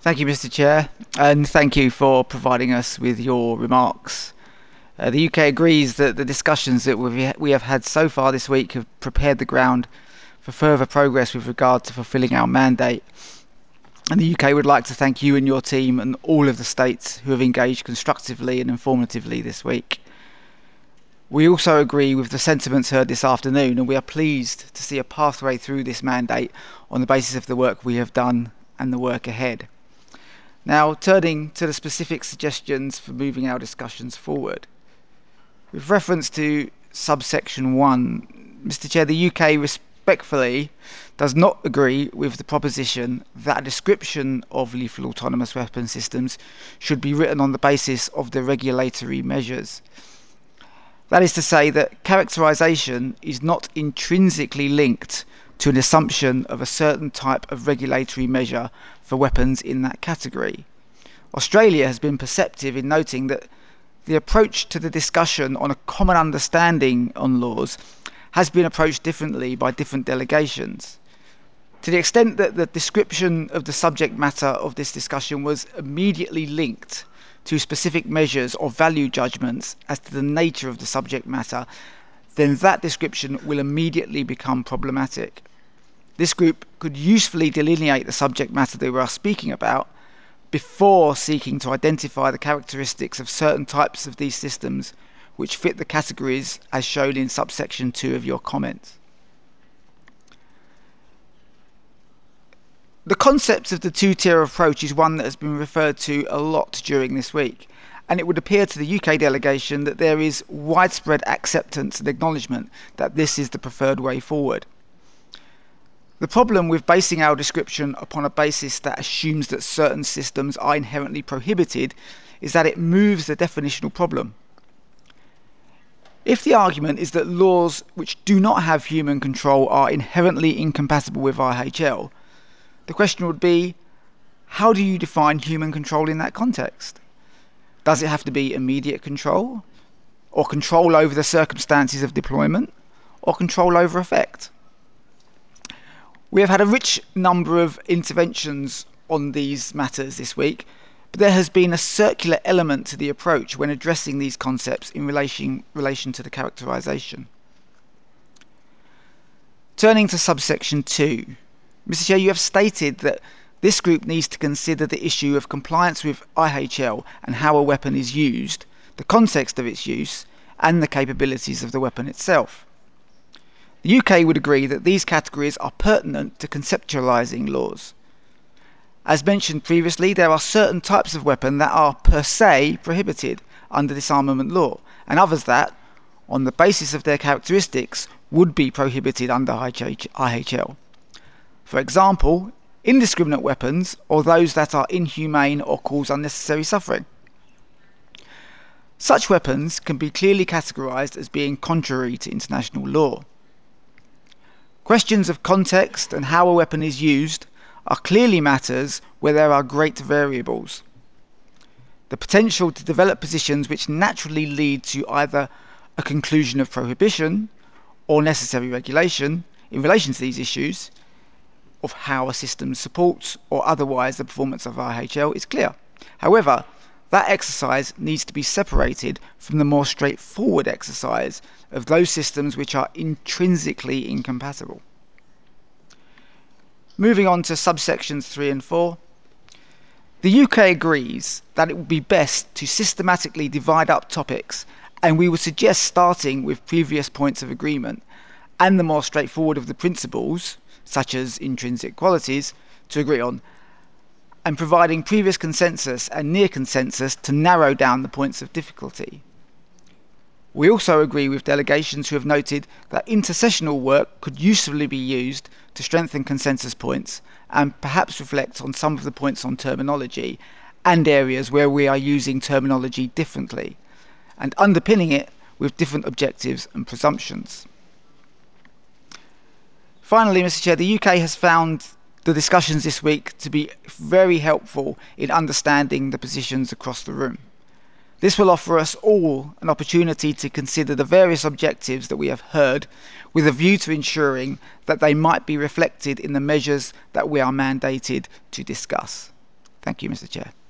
Thank you, Mr. Chair, and thank you for providing us with your remarks. The UK agrees that the discussions that we have had so far this week have prepared the ground for further progress with regard to fulfilling our mandate, and the UK would like to thank you and your team and all of the states who have engaged constructively and informatively this week. We also agree with the sentiments heard this afternoon, and we are pleased to see a pathway through this mandate on the basis of the work we have done and the work ahead. Now, turning to the specific suggestions for moving our discussions forward. With reference to subsection 1, Mr. Chair, the UK respectfully does not agree with the proposition that a description of lethal autonomous weapon systems should be written on the basis of the regulatory measures. That is to say that characterisation is not intrinsically linked to an assumption of a certain type of regulatory measure for weapons in that category. Australia has been perceptive in noting that the approach to the discussion on a common understanding on laws has been approached differently by different delegations. To the extent that the description of the subject matter of this discussion was immediately linked to specific measures or value judgments as to the nature of the subject matter, then that description will immediately become problematic. This group could usefully delineate the subject matter they were speaking about before seeking to identify the characteristics of certain types of these systems which fit the categories as shown in subsection 2 of your comments. The concept of the two-tier approach is one that has been referred to a lot during this week, and it would appear to the UK delegation that there is widespread acceptance and acknowledgement that this is the preferred way forward. The problem with basing our description upon a basis that assumes that certain systems are inherently prohibited is that it moves the definitional problem. If the argument is that laws which do not have human control are inherently incompatible with IHL, the question would be, how do you define human control in that context? Does it have to be immediate control, or control over the circumstances of deployment, or control over effect? We have had a rich number of interventions on these matters this week, but there has been a circular element to the approach when addressing these concepts in relation to the characterisation. Turning to subsection 2, Mr. Chair, you have stated that this group needs to consider the issue of compliance with IHL and how a weapon is used, the context of its use, and the capabilities of the weapon itself. The UK would agree that these categories are pertinent to conceptualising laws. As mentioned previously, there are certain types of weapon that are per se prohibited under disarmament law, and others that, on the basis of their characteristics, would be prohibited under IHL. For example, indiscriminate weapons or those that are inhumane or cause unnecessary suffering. Such weapons can be clearly categorised as being contrary to international law. Questions of context and how a weapon is used are clearly matters where there are great variables. The potential to develop positions which naturally lead to either a conclusion of prohibition or necessary regulation in relation to these issues of how a system supports or otherwise the performance of IHL is clear. However, that exercise needs to be separated from the more straightforward exercise of those systems which are intrinsically incompatible. Moving on to subsections 3 and 4, the UK agrees that it would be best to systematically divide up topics, and we would suggest starting with previous points of agreement and the more straightforward of the principles, such as intrinsic qualities, to agree on, and providing previous consensus and near consensus to narrow down the points of difficulty. We also agree with delegations who have noted that intersessional work could usefully be used to strengthen consensus points and perhaps reflect on some of the points on terminology and areas where we are using terminology differently, and underpinning it with different objectives and presumptions. Finally, Mr. Chair, the UK has found the discussions this week to be very helpful in understanding the positions across the room. This will offer us all an opportunity to consider the various objectives that we have heard with a view to ensuring that they might be reflected in the measures that we are mandated to discuss. Thank you, Mr. Chair.